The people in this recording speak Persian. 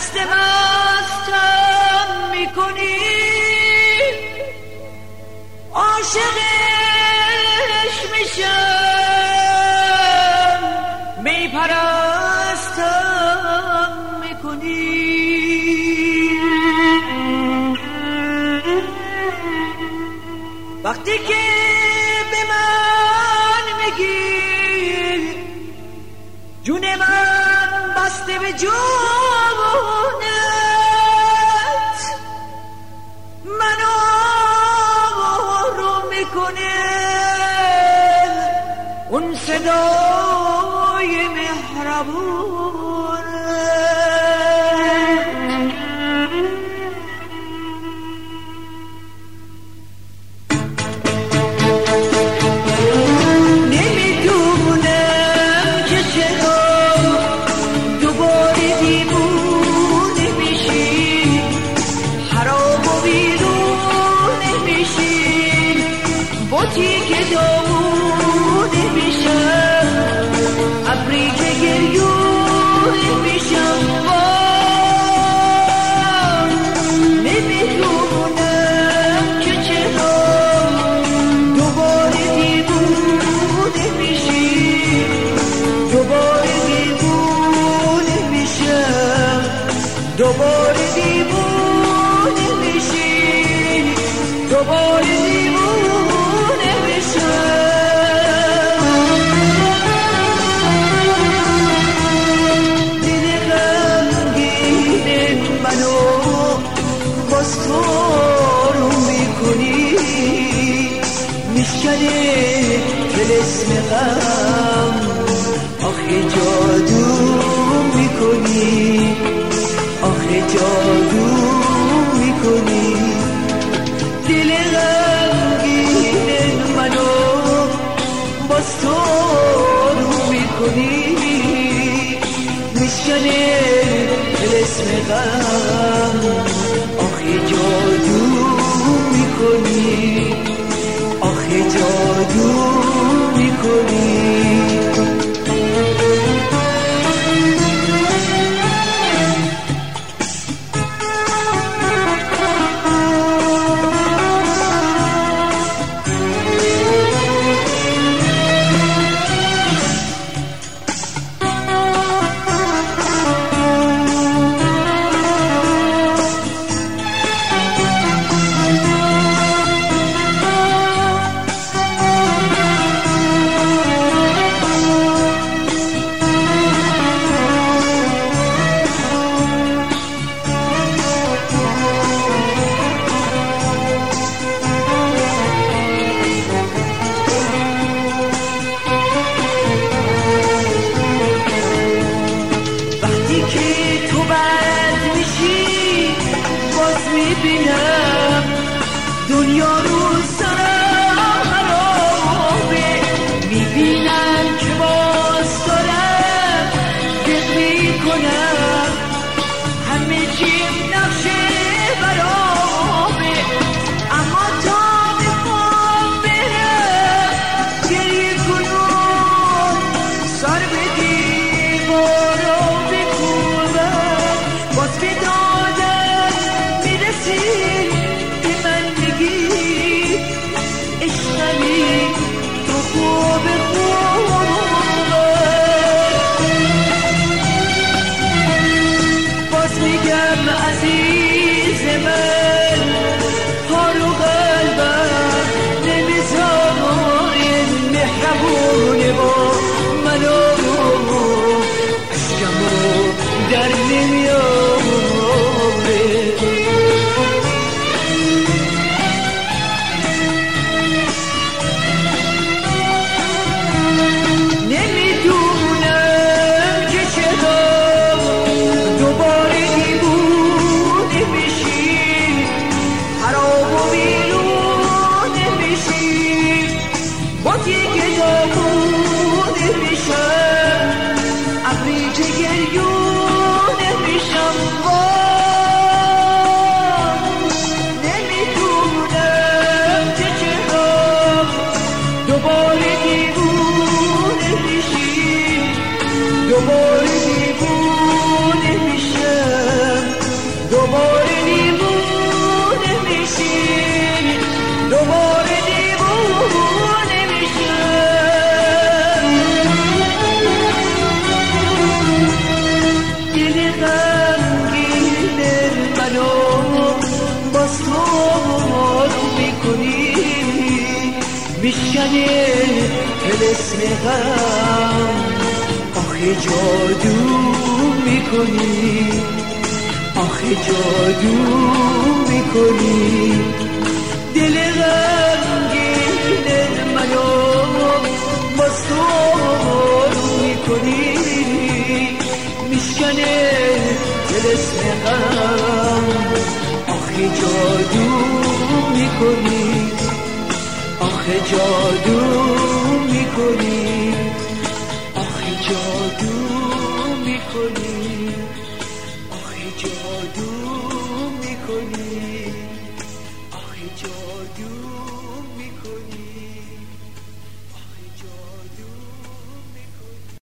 مست مستم میکنی، عاشقش میشم، میپرستم میکنی. وقتی که به من میگی جون من بسته به جونت، منو آروم میکنه اون صدای مهربون. بوتی که داغونه میشم، ابری که گریونه میشم، نمیدونم که چرا دوباره دیوونه میشی، دوباره دیوونه میشم، دوباره دیوونه میشی، دوباره طلسم غم، آخه جادو میکنی، آخه جادو میکنی. دل غمگین منو باز تو رو میکنی، میشکنه طلسم غم، آخه جادو میکنی، آخه جادو میکنی. میبینم دنیا رو سرم خرابه، میبینم که باز دارم گرد میکنم، همه چیم نقشه برابه، اما تا میخوام برم گریه کنم، سر به دیوارا بکوبم، باز که که من میگی عشقمی تو خوب خوبه، باز میگم عزیز من حال و قلبم نمیذاره مهربونه با منو، عشقمو در نمیاره. باز تو آروم میکنی، میشکنه طلسم غم. آخه جادو میکنی، آخه جادو میکنی، دل غمگین منو باز تو آروم میکنی، میشکنه طلسم غم. آخه جادو میکنی، آخه جادو میکنی، آخه جادو میکنی، آخه جادو میکنی، آخه جادو میکنی، آخه جادو